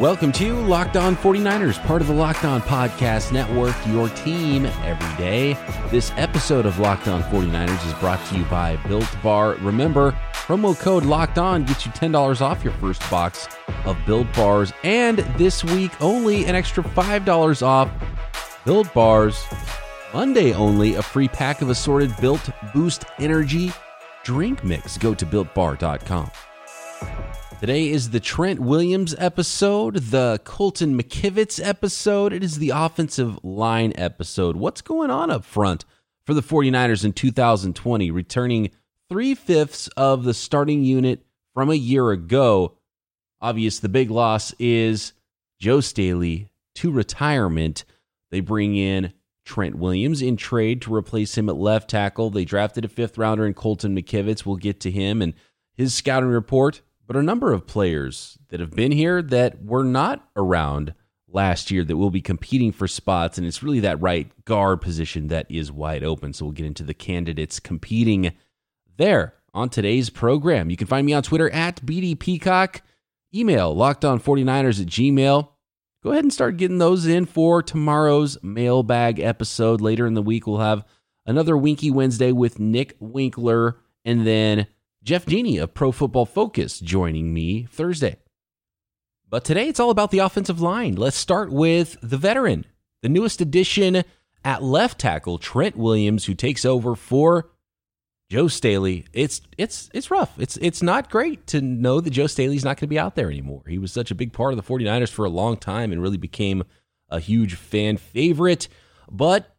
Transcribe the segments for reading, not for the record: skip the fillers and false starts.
Welcome to Locked On 49ers, part of the Locked On Podcast Network, your team every day. This episode of Locked On 49ers is brought to you by Built Bar. Remember, promo code Locked On gets you $10 off your first box of Built Bars, and this week only an extra $5 off Built Bars. Monday only, a free pack of assorted Built Boost Energy drink mix. Go to BuiltBar.com. Today is the Trent Williams episode, the Colton McKivitz episode. It is the offensive line episode. What's going on up front for the 49ers in 2020? Returning 3/5 of the starting unit from a year ago. Obvious, the big loss is Joe Staley to retirement. They bring in Trent Williams in trade to replace him at left tackle. They drafted a 5th rounder in Colton McKivitz. We'll get to him and his scouting report. But a number of players that have been here that were not around last year that will be competing for spots, and it's really that right guard position that is wide open. So we'll get into the candidates competing there on today's program. You can find me on Twitter at BDPeacock. Email lockedon49ers@gmail.com. Go ahead and start getting those in for tomorrow's mailbag episode. Later in the week, we'll have another Winky Wednesday with Nick Winkler, and then Jeff Genie of Pro Football Focus joining me Thursday. But today it's all about the offensive line. Let's start with the veteran, the newest addition at left tackle, Trent Williams, who takes over for Joe Staley. It's rough. It's not great to know that Joe Staley's not going to be out there anymore. He was such a big part of the 49ers for a long time and really became a huge fan favorite. But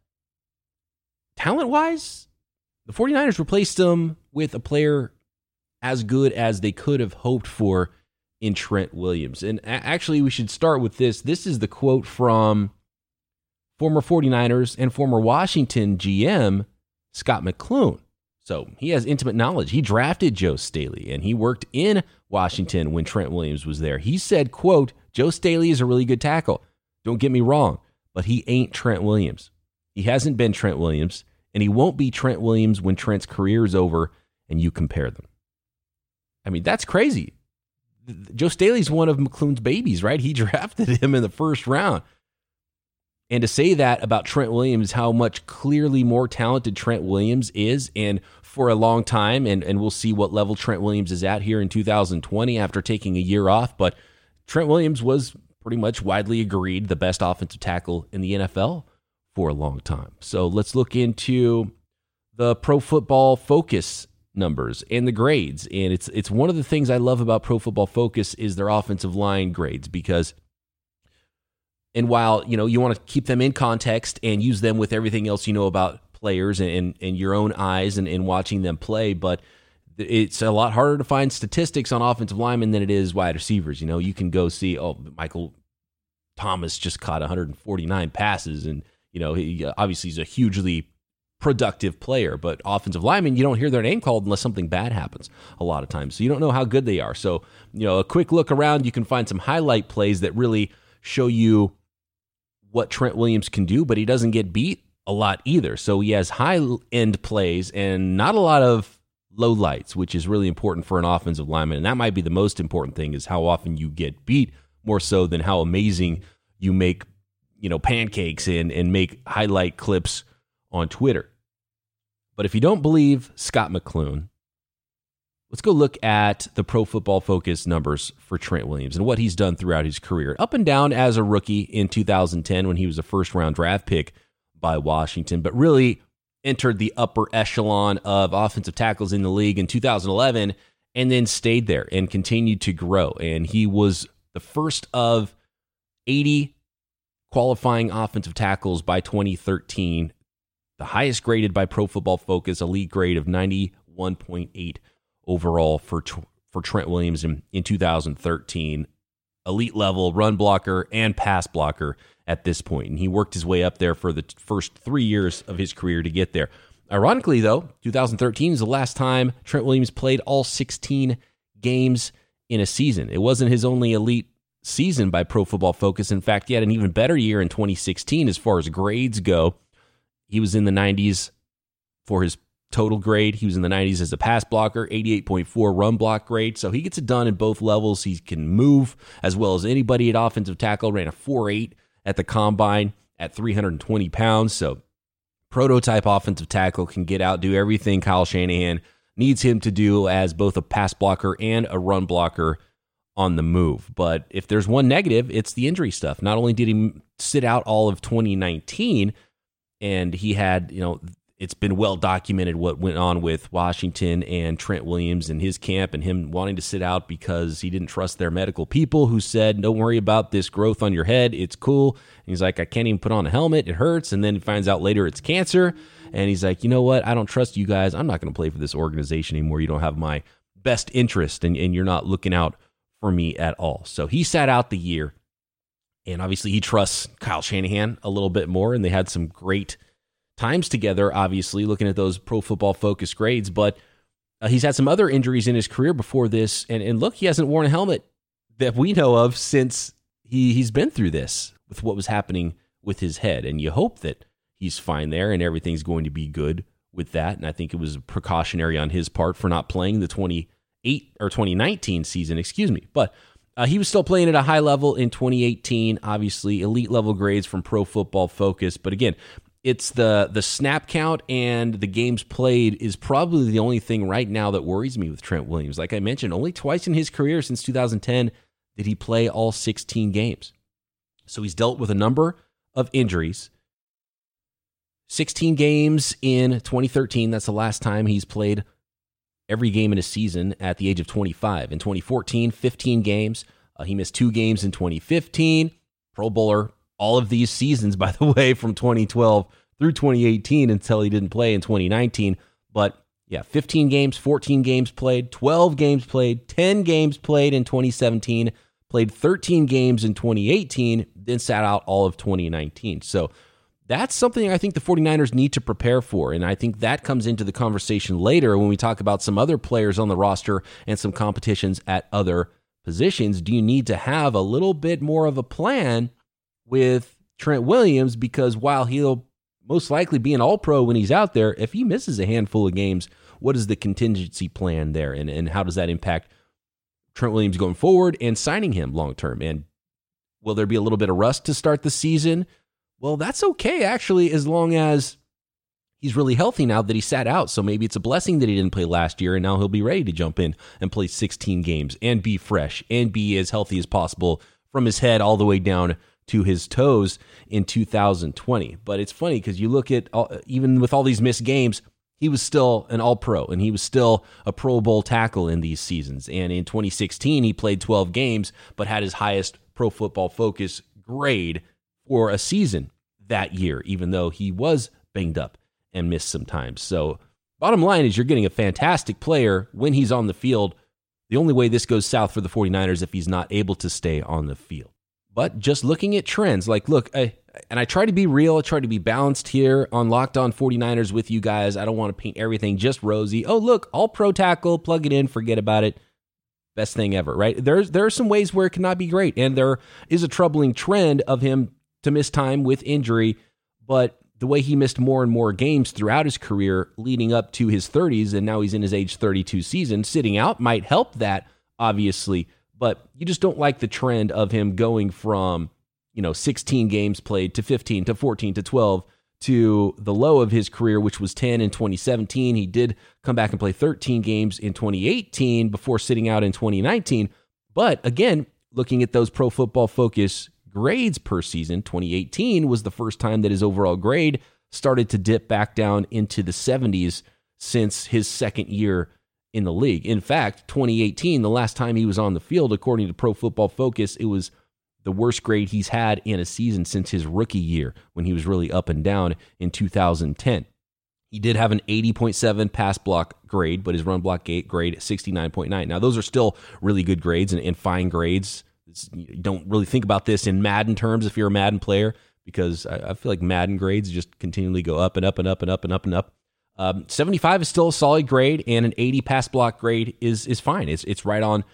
talent-wise, the 49ers replaced him with a player as good as they could have hoped for in Trent Williams. And actually, we should start with this. This is the quote from former 49ers and former Washington GM, Scott McCloughan. So he has intimate knowledge. He drafted Joe Staley, and he worked in Washington when Trent Williams was there. He said, quote, "Joe Staley is a really good tackle. Don't get me wrong, but he ain't Trent Williams. He hasn't been Trent Williams, and he won't be Trent Williams when Trent's career is over and you compare them." I mean, that's crazy. Joe Staley's one of McCloughan's babies, right? He drafted him in the first round. And to say that about Trent Williams, how much clearly more talented Trent Williams is, and for a long time, and we'll see what level Trent Williams is at here in 2020 after taking a year off, but Trent Williams was pretty much widely agreed the best offensive tackle in the NFL for a long time. So let's look into the Pro Football Focus numbers and the grades. And it's one of the things I love about Pro Football Focus is their offensive line grades, because and while you want to keep them in context and use them with everything else you know about players and your own eyes and watching them play, but it's a lot harder to find statistics on offensive linemen than it is wide receivers. You can go see, Michael Thomas just caught 149 passes, and he obviously he's a hugely productive player, but offensive linemen, you don't hear their name called unless something bad happens a lot of times. So you don't know how good they are. So, a quick look around, you can find some highlight plays that really show you what Trent Williams can do, but he doesn't get beat a lot either. So he has high-end plays and not a lot of low lights, which is really important for an offensive lineman. And that might be the most important thing, is how often you get beat, more so than how amazing you make, pancakes and make highlight clips on Twitter. But if you don't believe Scott McCloughan, let's go look at the Pro Football Focus numbers for Trent Williams and what he's done throughout his career. Up and down as a rookie in 2010 when he was a first-round draft pick by Washington, but really entered the upper echelon of offensive tackles in the league in 2011 and then stayed there and continued to grow. And he was the first of 80 qualifying offensive tackles by 2013, the highest graded by Pro Football Focus, a league grade of 91.8 overall for Trent Williams in 2013. Elite level run blocker and pass blocker at this point. And he worked his way up there for the first 3 years of his career to get there. Ironically, though, 2013 is the last time Trent Williams played all 16 games in a season. It wasn't his only elite season by Pro Football Focus. In fact, he had an even better year in 2016 as far as grades go. He was in the 90s for his total grade. He was in the 90s as a pass blocker, 88.4 run block grade. So he gets it done in both levels. He can move as well as anybody at offensive tackle. Ran a 4.8 at the combine at 320 pounds. So prototype offensive tackle, can get out, do everything Kyle Shanahan needs him to do as both a pass blocker and a run blocker on the move. But if there's one negative, it's the injury stuff. Not only did he sit out all of 2019, and he had, it's been well documented what went on with Washington and Trent Williams and his camp and him wanting to sit out because he didn't trust their medical people who said, don't worry about this growth on your head. It's cool. And he's like, I can't even put on a helmet. It hurts. And then he finds out later it's cancer. And he's like, you know what? I don't trust you guys. I'm not going to play for this organization anymore. You don't have my best interest and you're not looking out for me at all. So he sat out the year. And obviously he trusts Kyle Shanahan a little bit more. And they had some great times together, obviously, looking at those Pro Football Focus grades, but he's had some other injuries in his career before this, and look, he hasn't worn a helmet that we know of since he's been through this with what was happening with his head, and you hope that he's fine there and everything's going to be good with that, and I think it was precautionary on his part for not playing the 2019 season, but he was still playing at a high level in 2018, obviously, elite level grades from Pro Football Focus, but again, it's the snap count and the games played is probably the only thing right now that worries me with Trent Williams. Like I mentioned, only twice in his career since 2010 did he play all 16 games. So he's dealt with a number of injuries. 16 games in 2013, that's the last time he's played every game in a season at the age of 25. In 2014, 15 games. He missed 2 games in 2015. Pro Bowler all of these seasons, by the way, from 2012 through 2018 until he didn't play in 2019. But yeah, 15 games, 14 games played, 12 games played, 10 games played in 2017, played 13 games in 2018, then sat out all of 2019. So that's something I think the 49ers need to prepare for. And I think that comes into the conversation later when we talk about some other players on the roster and some competitions at other positions. Do you need to have a little bit more of a plan with Trent Williams, because while he'll most likely be an all-pro when he's out there, if he misses a handful of games, what is the contingency plan there? And how does that impact Trent Williams going forward and signing him long-term? And will there be a little bit of rust to start the season? Well, that's okay, actually, as long as he's really healthy now that he sat out. So maybe it's a blessing that he didn't play last year, and now he'll be ready to jump in and play 16 games and be fresh and be as healthy as possible from his head all the way down to his toes in 2020. But it's funny because you look at, even with all these missed games, he was still an all-pro, and he was still a Pro Bowl tackle in these seasons. And in 2016, he played 12 games, but had his highest Pro Football Focus grade for a season that year, even though he was banged up and missed some time. So bottom line is you're getting a fantastic player when he's on the field. The only way this goes south for the 49ers is if he's not able to stay on the field. But just looking at trends, like, look, and I try to be real, I try to be balanced here on Locked On 49ers with you guys. I don't want to paint everything just rosy. Oh, look, all pro tackle, plug it in, forget about it. Best thing ever, right? There are some ways where it cannot be great, and there is a troubling trend of him to miss time with injury, but the way he missed more and more games throughout his career leading up to his 30s, and now he's in his age 32 season, sitting out might help that, obviously, but you just don't like the trend of him going from, 16 games played to 15 to 14 to 12 to the low of his career, which was 10 in 2017. He did come back and play 13 games in 2018 before sitting out in 2019. But again, looking at those Pro Football Focus grades per season, 2018 was the first time that his overall grade started to dip back down into the 70s since his second year in the league. In fact, 2018, the last time he was on the field, according to Pro Football Focus, it was the worst grade he's had in a season since his rookie year when he was really up and down in 2010. He did have an 80.7 pass block grade, but his run block grade 69.9. Now, those are still really good grades and fine grades. You don't really think about this in Madden terms if you're a Madden player, because I feel like Madden grades just continually go up and up and up and up and up and up. 75 is still a solid grade, and an 80 pass block grade is fine. It's right on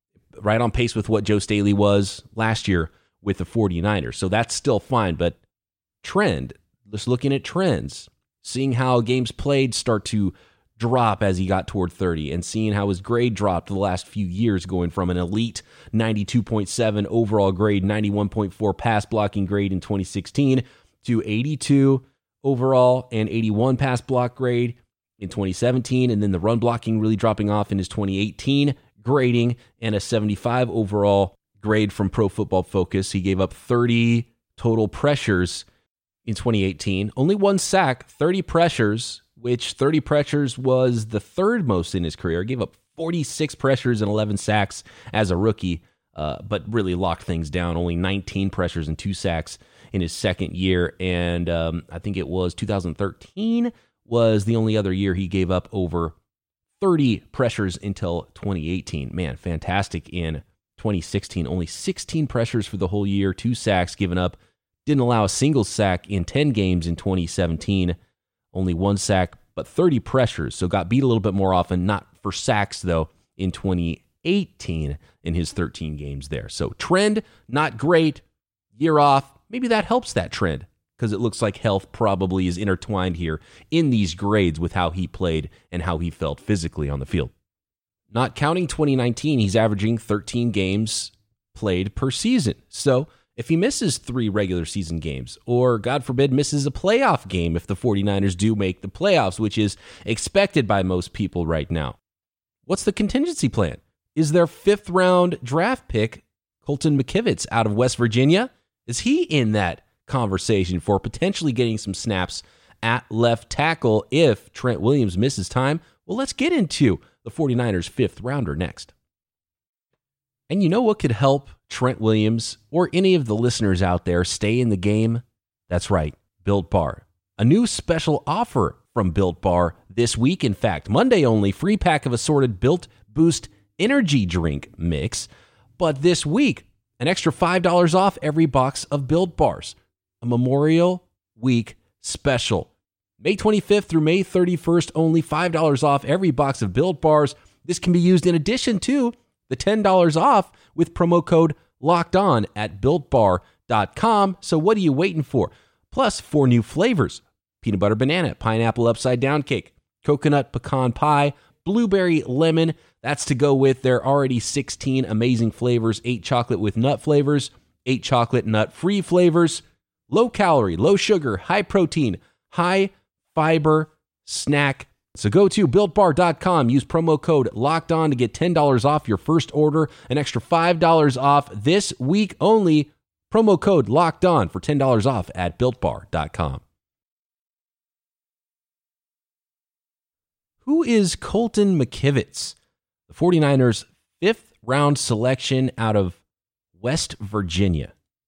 pace with what Joe Staley was last year with the 49ers. So that's still fine. But trend, just looking at trends, seeing how games played start to drop as he got toward 30, and seeing how his grade dropped the last few years, going from an elite 92.7 overall grade, 91.4 pass blocking grade in 2016 to 82 overall and 81 pass block grade in 2017, and then the run blocking really dropping off in his 2018 grading, and a 75 overall grade from Pro Football Focus. He gave up 30 total pressures in 2018, only 1 sack, 30 pressures, which 30 pressures was the third most in his career. He gave up 46 pressures and 11 sacks as a rookie, but really locked things down. Only 19 pressures and 2 sacks in his second year. And I think it was 2013 was the only other year he gave up over 30 pressures until 2018. Man, fantastic in 2016. Only 16 pressures for the whole year, 2 sacks given up. Didn't allow a single sack in 10 games in 2017. Only 1 sack, but 30 pressures. So got beat a little bit more often, not for sacks, though, in 2018 in his 13 games there. So trend, not great. Year off, maybe that helps that trend, because it looks like health probably is intertwined here in these grades with how he played and how he felt physically on the field. Not counting 2019, he's averaging 13 games played per season. So if he misses 3 regular season games, or God forbid misses a playoff game if the 49ers do make the playoffs, which is expected by most people right now, what's the contingency plan? Is their 5th round draft pick, Colton McKivitz out of West Virginia, is he in that conversation for potentially getting some snaps at left tackle if Trent Williams misses time? Well, let's get into the 49ers' 5th rounder next. And you know what could help Trent Williams or any of the listeners out there stay in the game? That's right, Built Bar. A new special offer from Built Bar this week. In fact, Monday only, free pack of assorted Built Boost energy drink mix. But this week, an extra $5 off every box of Built Bars. A Memorial Week special. May 25th through May 31st, only $5 off every box of Built Bars. This can be used in addition to the $10 off with promo code LOCKEDON at BuiltBar.com. So what are you waiting for? Plus 4 new flavors: peanut butter banana, pineapple upside down cake, coconut pecan pie, blueberry lemon. That's to go with their already 16 amazing flavors: 8 chocolate with nut flavors, 8 chocolate nut free flavors, low calorie, low sugar, high protein, high fiber snack. So go to BuiltBar.com, use promo code LOCKEDON to get $10 off your first order, an extra $5 off this week only. Promo code LOCKEDON for $10 off at BuiltBar.com. Who is Colton McKivitz? The 49ers' 5th round selection out of West Virginia.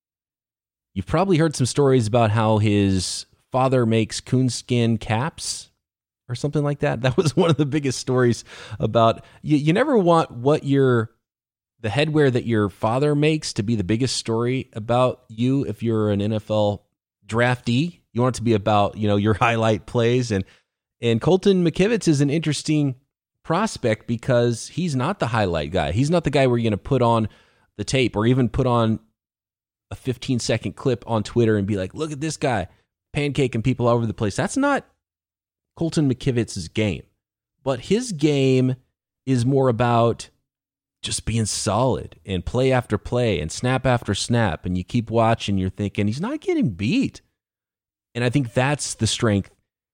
You've probably heard some stories about how his father makes coonskin caps or something like that. That was one of the biggest stories about, you never want the headwear that your father makes to be the biggest story about you if you're an NFL draftee. You want it to be about, your highlight plays. And Colton McKivitz is an interesting prospect because he's not the highlight guy. He's not the guy where you're going to put on the tape or even put on a 15-second clip on Twitter and be like, look at this guy pancaking people all over the place. That's not Colton McKivitz's game. But his game is more about just being solid and play after play and snap after snap. And you keep watching, you're thinking, he's not getting beat. And I think that's the strength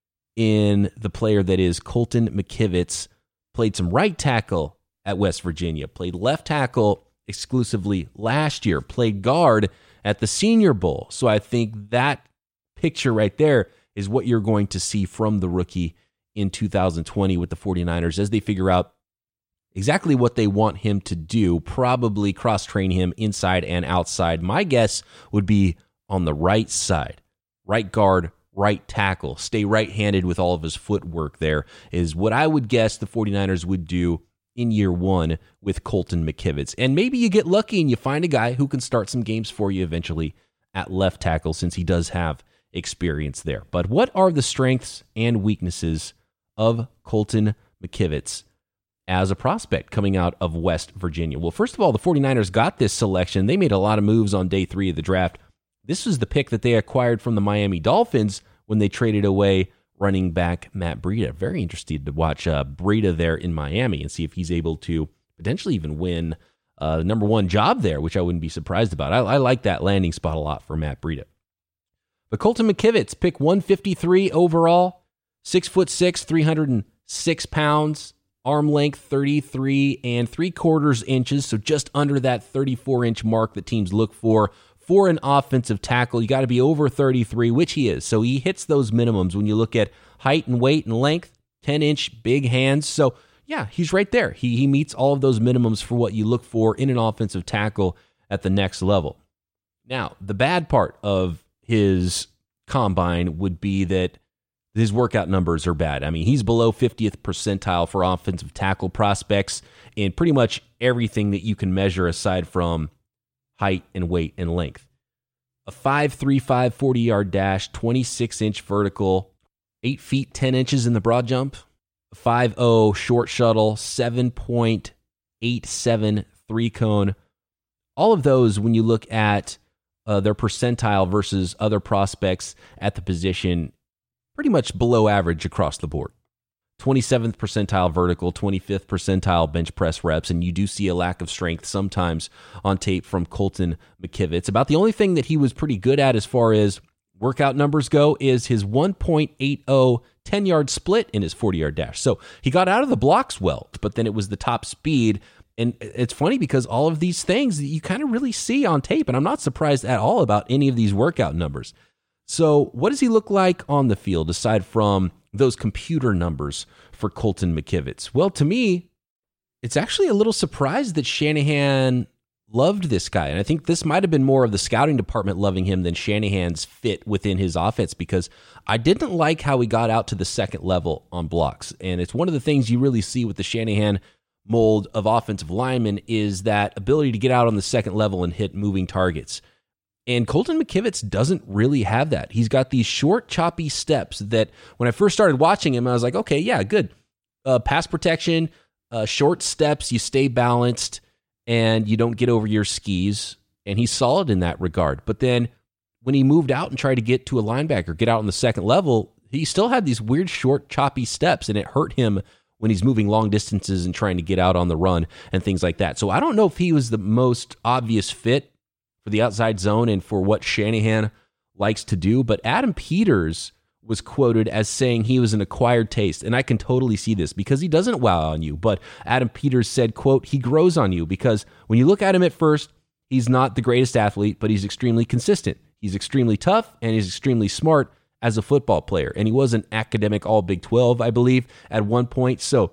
in the player that is Colton McKivitz. Played some right tackle at West Virginia, played left tackle exclusively last year, played guard at the Senior Bowl. So I think that picture right there is what you're going to see from the rookie in 2020 with the 49ers as they figure out exactly what they want him to do, probably cross-train him inside and outside. My guess would be on the right side, right guard, right tackle, stay right-handed with all of his footwork there is what I would guess the 49ers would do in year one with Colton McKivitz. And maybe you get lucky and you find a guy who can start some games for you eventually at left tackle since he does have experience there. But what are the strengths and weaknesses of Colton McKivitz as a prospect coming out of West Virginia? Well, first of all, the 49ers got this selection. They made a lot of moves on day 3 of the draft. This was the pick that they acquired from the Miami Dolphins when they traded away running back Matt Breida. Very interested to watch Breida there in Miami and see if he's able to potentially even win the number one job there, which I wouldn't be surprised about. I like that landing spot a lot for Matt Breida. But Colton McKivitz, pick 153 overall, 6'6", 306 pounds, arm length 33 3/4 inches, so just under that 34-inch mark that teams look for an offensive tackle. You got to be over 33, which he is. So he hits those minimums when you look at height and weight and length, 10-inch big hands. So yeah, he's right there. He meets all of those minimums for what you look for in an offensive tackle at the next level. Now, the bad part of his combine would be that his workout numbers are bad. I mean, he's below 50th percentile for offensive tackle prospects in pretty much everything that you can measure aside from height and weight and length. A 5.35 40-yard dash, 26-inch vertical, 8 feet 10 inches in the broad jump, 5.0 short shuttle, 7.87 three-cone. All of those, when you look at their percentile versus other prospects at the position, pretty much below average across the board. 27th percentile vertical, 25th percentile bench press reps, and you do see a lack of strength sometimes on tape from Colton McKivitz. About the only thing that he was pretty good at as far as workout numbers go is his 1.80 10-yard split in his 40-yard dash. So he got out of the blocks well, but then it was the top speed. And it's funny because all of these things that you kind of really see on tape, and I'm not surprised at all about any of these workout numbers. So what does he look like on the field aside from those computer numbers for Colton McKivitz? Well, to me, it's actually a little surprised that Shanahan loved this guy. And I think this might have been more of the scouting department loving him than Shanahan's fit within his offense, because I didn't like how he got out to the second level on blocks. And it's one of the things you really see with the Shanahan mold of offensive linemen is that ability to get out on the second level and hit moving targets. And Colton McKivitz doesn't really have that. He's got these short, choppy steps that when I first started watching him, I was like, okay, yeah, good. Pass protection, short steps, you stay balanced, and you don't get over your skis. And he's solid in that regard. But then when he moved out and tried to get to a linebacker, get out on the second level, he still had these weird, short, choppy steps, and it hurt him when he's moving long distances and trying to get out on the run and things like that. So I don't know if he was the most obvious fit for the outside zone and for what Shanahan likes to do, but Adam Peters was quoted as saying he was an acquired taste, and I can totally see this because he doesn't wow on you, but Adam Peters said, quote, he grows on you because when you look at him at first, he's not the greatest athlete, but he's extremely consistent. He's extremely tough, and he's extremely smart as a football player, and he was an academic all Big 12, I believe, at one point, so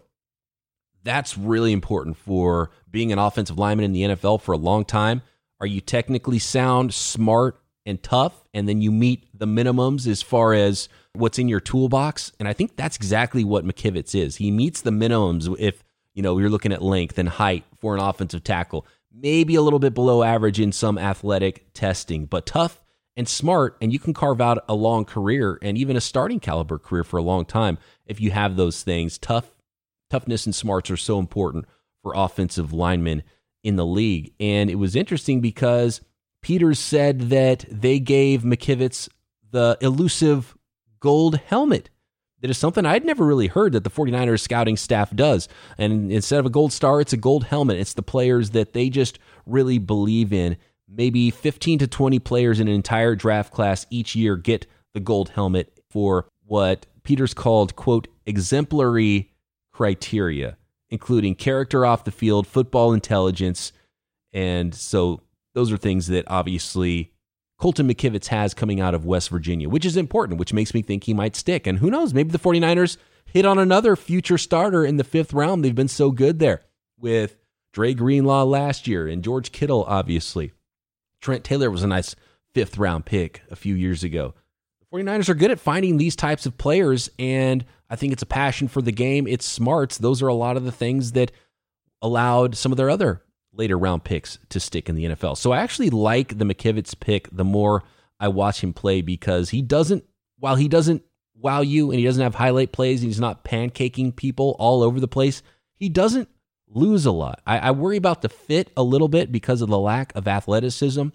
that's really important for being an offensive lineman in the NFL for a long time. Are you technically sound, smart, and tough, and then you meet the minimums as far as what's in your toolbox? And I think that's exactly what McKivitz is. He meets the minimums if you're looking at length and height for an offensive tackle. Maybe a little bit below average in some athletic testing, but tough and smart, and you can carve out a long career and even a starting caliber career for a long time if you have those things. Toughness and smarts are so important for offensive linemen in the league. And it was interesting because Peters said that they gave McKivitz the elusive gold helmet. That is something I'd never really heard that the 49ers scouting staff does. And instead of a gold star, it's a gold helmet. It's the players that they just really believe in. Maybe 15 to 20 players in an entire draft class each year get the gold helmet for what Peters called, quote, exemplary criteria, including character off the field, football intelligence. And so those are things that obviously Colton McKivitz has coming out of West Virginia, which is important, which makes me think he might stick. And who knows, maybe the 49ers hit on another future starter in the 5th round. They've been so good there with Dre Greenlaw last year and George Kittle, obviously. Trent Taylor was a nice 5th round pick a few years ago. The 49ers are good at finding these types of players, and I think it's a passion for the game. It's smarts. Those are a lot of the things that allowed some of their other later round picks to stick in the NFL. So I actually like the McKivitz pick the more I watch him play, because while he doesn't wow you and he doesn't have highlight plays and he's not pancaking people all over the place, he doesn't lose a lot. I worry about the fit a little bit because of the lack of athleticism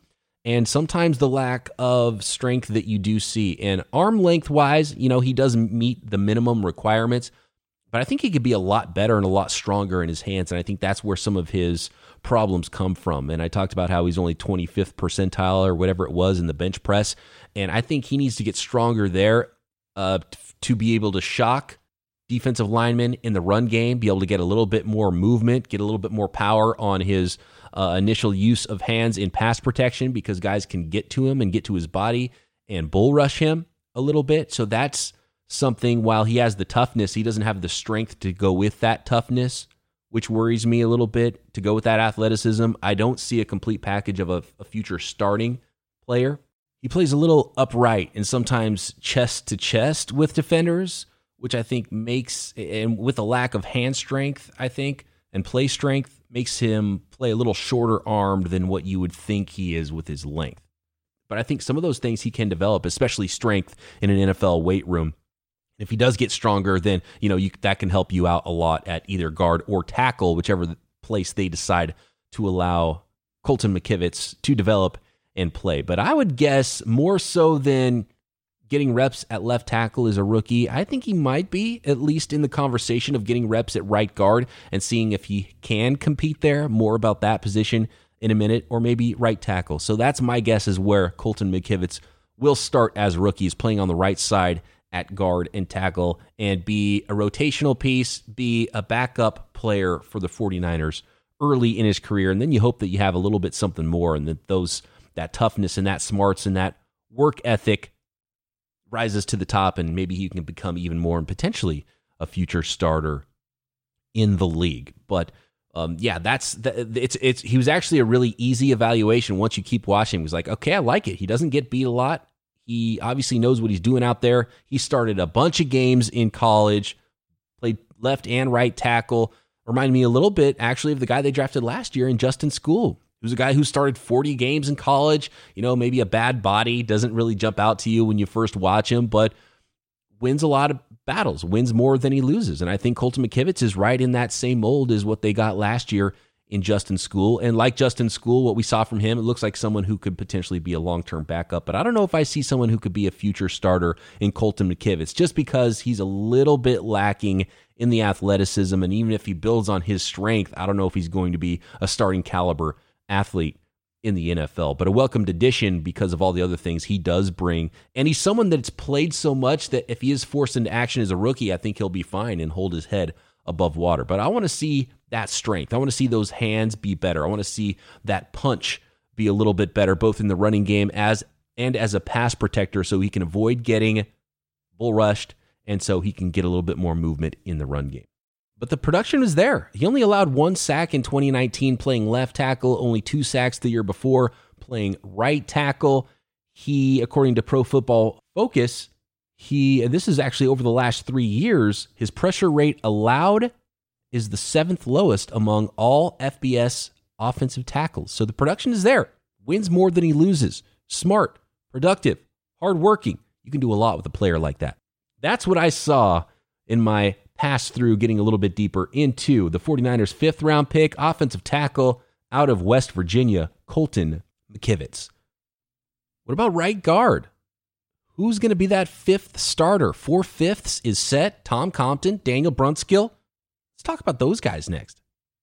and sometimes the lack of strength that you do see. And arm length wise, he doesn't meet the minimum requirements, but I think he could be a lot better and a lot stronger in his hands. And I think that's where some of his problems come from. And I talked about how he's only 25th percentile or whatever it was in the bench press. And I think he needs to get stronger there to be able to shock defensive linemen in the run game, be able to get a little bit more movement, get a little bit more power on his initial use of hands in pass protection, because guys can get to him and get to his body and bull rush him a little bit. So that's something. While he has the toughness, he doesn't have the strength to go with that toughness, which worries me a little bit, to go with that athleticism. I don't see a complete package of a future starting player. He plays a little upright and sometimes chest to chest with defenders, which I think makes, and with a lack of hand strength, I think, and play strength, makes him play a little shorter armed than what you would think he is with his length. But I think some of those things he can develop, especially strength in an NFL weight room. If he does get stronger, then that can help you out a lot at either guard or tackle, whichever place they decide to allow Colton McKivitz to develop and play. But I would guess more so than getting reps at left tackle as a rookie, I think he might be at least in the conversation of getting reps at right guard and seeing if he can compete there. More about that position in a minute, or maybe right tackle. So that's my guess, is where Colton McKivitz will start as rookies, playing on the right side at guard and tackle, and be a rotational piece, be a backup player for the 49ers early in his career. And then you hope that you have a little bit something more, and that toughness and that smarts and that work ethic rises to the top, and maybe he can become even more and potentially a future starter in the league. But he was actually a really easy evaluation once you keep watching. He was like, okay, I like it. He doesn't get beat a lot. He obviously knows what he's doing out there. He started a bunch of games in college, played left and right tackle. Reminded me a little bit, actually, of the guy they drafted last year in Justin Skule. He was a guy who started 40 games in college, maybe a bad body, doesn't really jump out to you when you first watch him, but wins a lot of battles, wins more than he loses. And I think Colton McKivitz is right in that same mold as what they got last year in Justin Skule. And like Justin Skule, what we saw from him, it looks like someone who could potentially be a long-term backup. But I don't know if I see someone who could be a future starter in Colton McKivitz, just because he's a little bit lacking in the athleticism. And even if he builds on his strength, I don't know if he's going to be a starting caliber athlete in the NFL. But a welcomed addition because of all the other things he does bring. And he's someone that's played so much that if he is forced into action as a rookie, I think he'll be fine and hold his head above water. But I want to see that strength. I want to see those hands be better. I want to see that punch be a little bit better, both in the running game as a pass protector, so he can avoid getting bull rushed, and so he can get a little bit more movement in the run game. But the production is there. He only allowed 1 sack in 2019 playing left tackle, only 2 sacks the year before playing right tackle. He, according to Pro Football Focus, this is actually over the last 3 years, his pressure rate allowed is the 7th lowest among all FBS offensive tackles. So the production is there. Wins more than he loses. Smart, productive, hardworking. You can do a lot with a player like that. That's what I saw in my pass through, getting a little bit deeper into the 49ers' 5th round pick, offensive tackle out of West Virginia, Colton McKivitz. What about right guard? Who's going to be that 5th starter? 4/5 is set. Tom Compton, Daniel Brunskill. Let's talk about those guys next.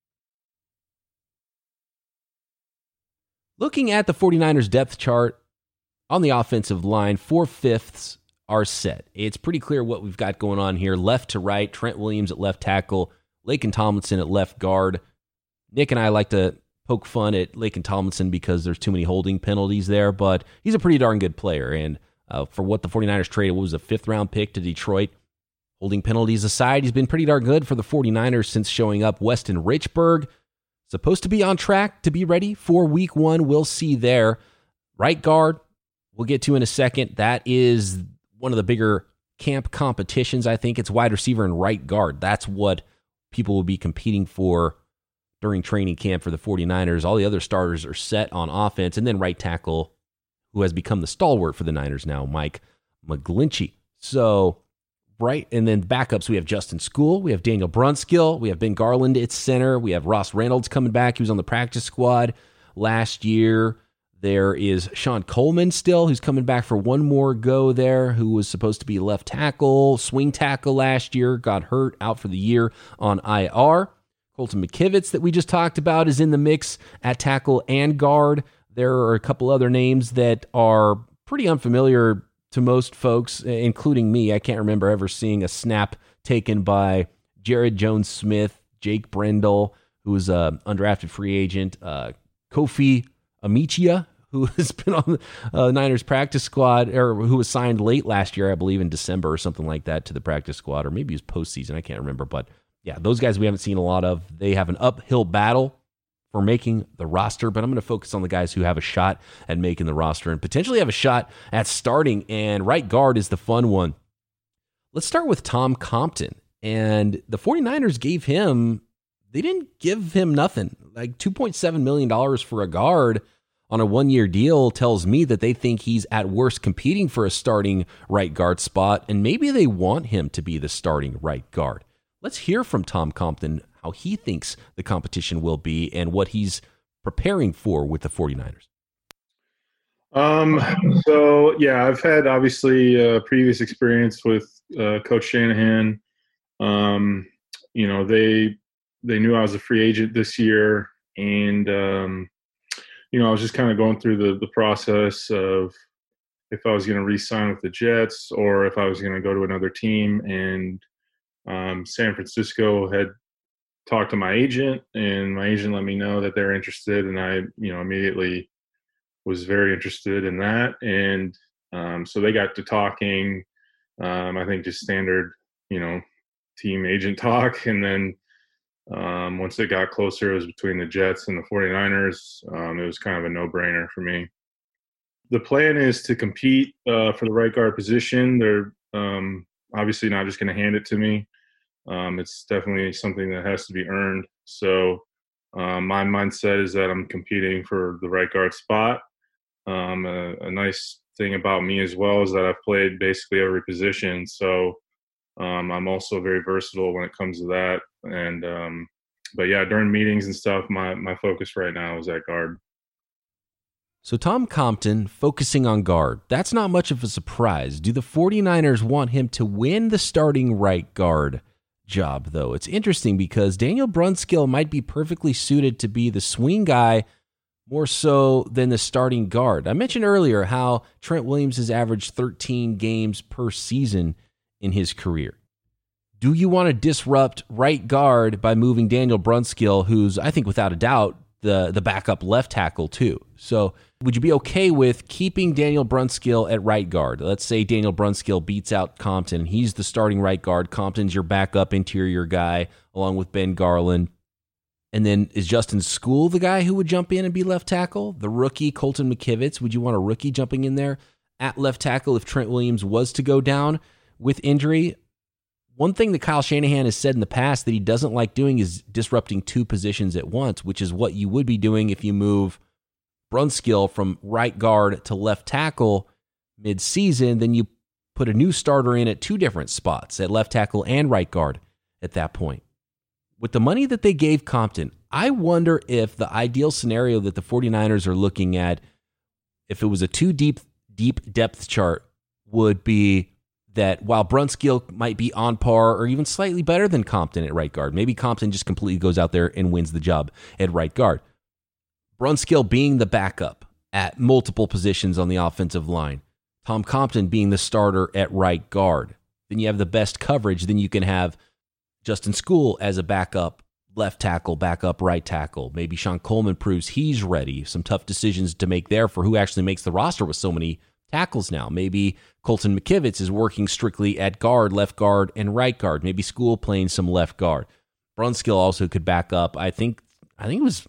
Looking at the 49ers depth chart on the offensive line, 4/5 are set. It's pretty clear what we've got going on here. Left to right, Trent Williams at left tackle, Laken Tomlinson at left guard. Nick and I like to poke fun at Laken Tomlinson because there's too many holding penalties there, but he's a pretty darn good player. And for what the 49ers traded, what was a 5th round pick to Detroit? Holding penalties aside, he's been pretty darn good for the 49ers since showing up. Weston Richburg, supposed to be on track to be ready for week 1. We'll see there. Right guard, we'll get to in a second. That is one of the bigger camp competitions, I think. It's wide receiver and right guard. That's what people will be competing for during training camp for the 49ers. All the other starters are set on offense. And then right tackle, who has become the stalwart for the Niners now, Mike McGlinchey. So, right, and then backups, we have Justin Skule, we have Daniel Brunskill, we have Ben Garland at center, we have Ross Reynolds coming back. He was on the practice squad last year. There is Sean Coleman still, who's coming back for one more go there, who was supposed to be left tackle, swing tackle last year, got hurt, out for the year on IR. Colton McKivitz that we just talked about is in the mix at tackle and guard. There are a couple other names that are pretty unfamiliar to most folks, including me. I can't remember ever seeing a snap taken by Jared Jones-Smith, Jake Brendel, who was an undrafted free agent, Kofi Amichia, who has been on the Niners practice squad, or who was signed late last year, I believe in December or something like that, to the practice squad, or maybe it was postseason, I can't remember. But yeah, those guys we haven't seen a lot of. They have an uphill battle for making the roster, but I'm going to focus on the guys who have a shot at making the roster and potentially have a shot at starting, and right guard is the fun one. Let's start with Tom Compton, and the 49ers they didn't give him nothing. Like $2.7 million for a guard on a one-year deal tells me that they think he's at worst competing for a starting right guard spot, and maybe they want him to be the starting right guard. Let's hear from Tom Compton how he thinks the competition will be and what he's preparing for with the 49ers. So yeah, I've had obviously previous experience with Coach Shanahan. You know, they knew I was a free agent this year, and you know, I was just kind of going through the process of if I was going to re-sign with the Jets or if I was going to go to another team. And San Francisco had talked to my agent, and my agent let me know that they're interested, and I, you know, immediately was very interested in that. And so they got to talking. I think just standard, you know, team agent talk, and then once it got closer, it was between the Jets and the 49ers. It was kind of a no-brainer for me. The plan is to compete for the right guard position. They're obviously not just going to hand it to me. It's definitely something that has to be earned. So my mindset is that I'm competing for the right guard spot. A nice thing about me as well is that I've played basically every position. So I'm also very versatile when it comes to that. And but yeah, during meetings and stuff, my focus right now is at guard. So Tom Compton focusing on guard. That's not much of a surprise. Do the 49ers want him to win the starting right guard job, though? It's interesting because Daniel Brunskill might be perfectly suited to be the swing guy more so than the starting guard. I mentioned earlier how Trent Williams has averaged 13 games per season in his career. Do you want to disrupt right guard by moving Daniel Brunskill, who's, I think, without a doubt, the backup left tackle too? So would you be okay with keeping Daniel Brunskill at right guard? Let's say Daniel Brunskill beats out Compton. He's the starting right guard. Compton's your backup interior guy, along with Ben Garland. And then is Justin Skule the guy who would jump in and be left tackle? The rookie, Colton McKivitz, would you want a rookie jumping in there at left tackle if Trent Williams was to go down with injury? One thing that Kyle Shanahan has said in the past that he doesn't like doing is disrupting two positions at once, which is what you would be doing if you move Brunskill from right guard to left tackle mid-season. Then you put a new starter in at two different spots, at left tackle and right guard at that point. With the money that they gave Compton, I wonder if the ideal scenario that the 49ers are looking at, if it was a too deep depth chart, would be that while Brunskill might be on par or even slightly better than Compton at right guard, maybe Compton just completely goes out there and wins the job at right guard. Brunskill being the backup at multiple positions on the offensive line, Tom Compton being the starter at right guard. Then you have the best coverage. Then you can have Justin Skule as a backup left tackle, backup right tackle. Maybe Sean Coleman proves he's ready. Some tough decisions to make there for who actually makes the roster with so many tackles now. Maybe Colton McKivitz is working strictly at guard, left guard, and right guard. Maybe Skule playing some left guard. Brunskill also could back up. I think it was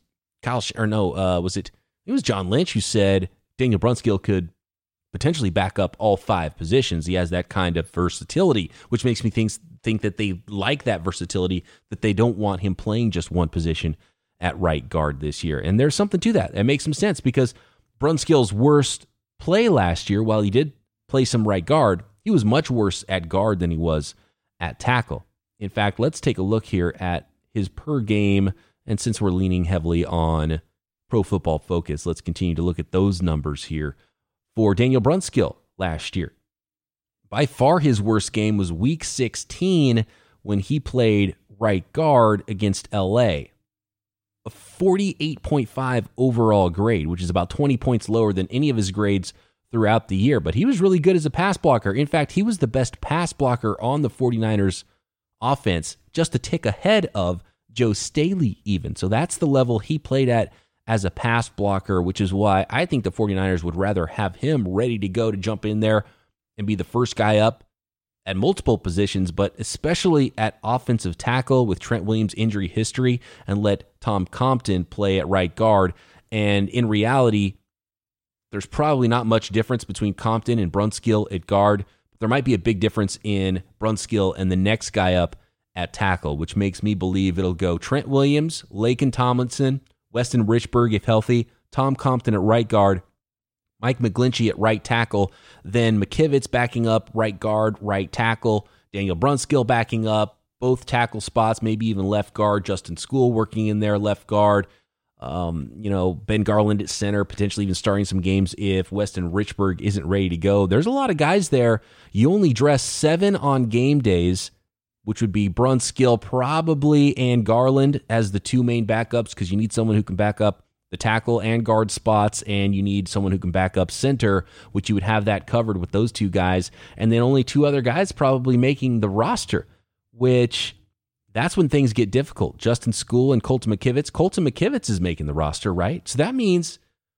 it was John Lynch who said Daniel Brunskill could potentially back up all five positions. He has that kind of versatility, which makes me think that they like that versatility, that they don't want him playing just one position at right guard this year. And there's something to that. It makes some sense because Brunskill's worst play last year, while he did play some right guard, he was much worse at guard than he was at tackle. In fact, let's take a look here at his per game. And since we're leaning heavily on Pro Football Focus. Let's continue to look at those numbers here for Daniel Brunskill last year. By far his worst game was Week 16 when he played right guard against LA. A 48.5 overall grade, which is about 20 points lower than any of his grades throughout the year. But he was really good as a pass blocker. In fact, he was the best pass blocker on the 49ers offense, just a tick ahead of Joe Staley even. So that's the level he played at as a pass blocker, which is why I think the 49ers would rather have him ready to go to jump in there and be the first guy up at multiple positions, but especially at offensive tackle with Trent Williams' injury history, and let Tom Compton play at right guard. And in reality, there's probably not much difference between Compton and Brunskill at guard. But there might be a big difference in Brunskill and the next guy up at tackle, which makes me believe it'll go Trent Williams, Laken Tomlinson, Weston Richburg if healthy, Tom Compton at right guard, Mike McGlinchey at right tackle, then McKivitz backing up right guard, right tackle, Daniel Brunskill backing up, both tackle spots, maybe even left guard, Justin Skule working in there, left guard, Ben Garland at center, potentially even starting some games if Weston Richburg isn't ready to go. There's a lot of guys there. You only dress 7 on game days, which would be Brunskill probably and Garland as the 2 main backups, because you need someone who can back up the tackle and guard spots, and you need someone who can back up center, which you would have that covered with those 2 guys, and then only 2 other guys probably making the roster, which that's when things get difficult. Justin Skule and Colton McKivitz. Colton McKivitz is making the roster, right? So that means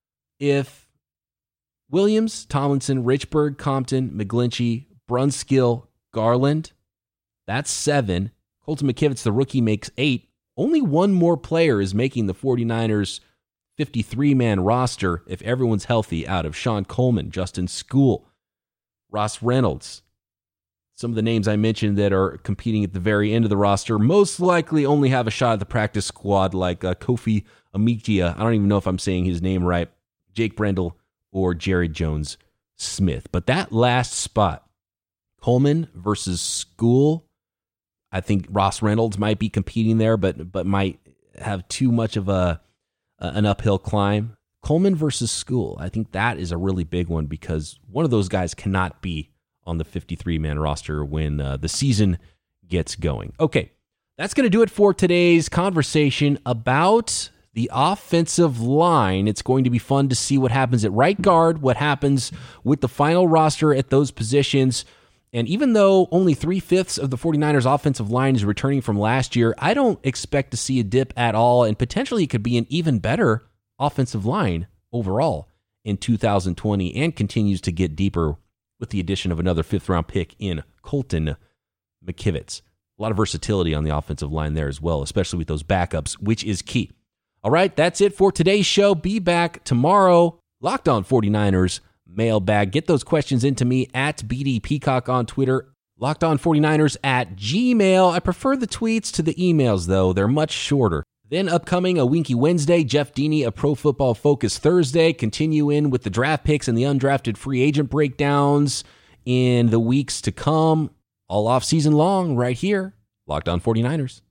if Williams, Tomlinson, Richburg, Compton, McGlinchey, Brunskill, Garland, that's 7. Colton McKivitz, the rookie, makes 8. Only 1 more player is making the 49ers 53-man roster if everyone's healthy out of Sean Coleman, Justin Skule, Ross Reynolds. Some of the names I mentioned that are competing at the very end of the roster most likely only have a shot at the practice squad, like Kofi Amikia. I don't even know if I'm saying his name right. Jake Brendel or Jared Jones-Smith. But that last spot, Coleman versus Skule, I think Ross Reynolds might be competing there, but might have too much of an uphill climb. Coleman versus Skule, I think that is a really big one, because one of those guys cannot be on the 53-man roster when the season gets going. Okay, that's going to do it for today's conversation about the offensive line. It's going to be fun to see what happens at right guard, what happens with the final roster at those positions. And even though only 3/5 of the 49ers offensive line is returning from last year, I don't expect to see a dip at all, and potentially it could be an even better offensive line overall in 2020, and continues to get deeper with the addition of another 5th-round pick in Colton McKivitz. A lot of versatility on the offensive line there as well, especially with those backups, which is key. All right, that's it for today's show. Be back tomorrow. Locked On 49ers mailbag. Get those questions into me at BD Peacock on Twitter, LockedOn49ers at Gmail. I prefer the tweets to the emails, though. They're much shorter. Then upcoming, a Winky Wednesday, Jeff Deeney, a Pro Football Focus Thursday. Continue in with the draft picks and the undrafted free agent breakdowns in the weeks to come. All off season long right here. Locked On 49ers.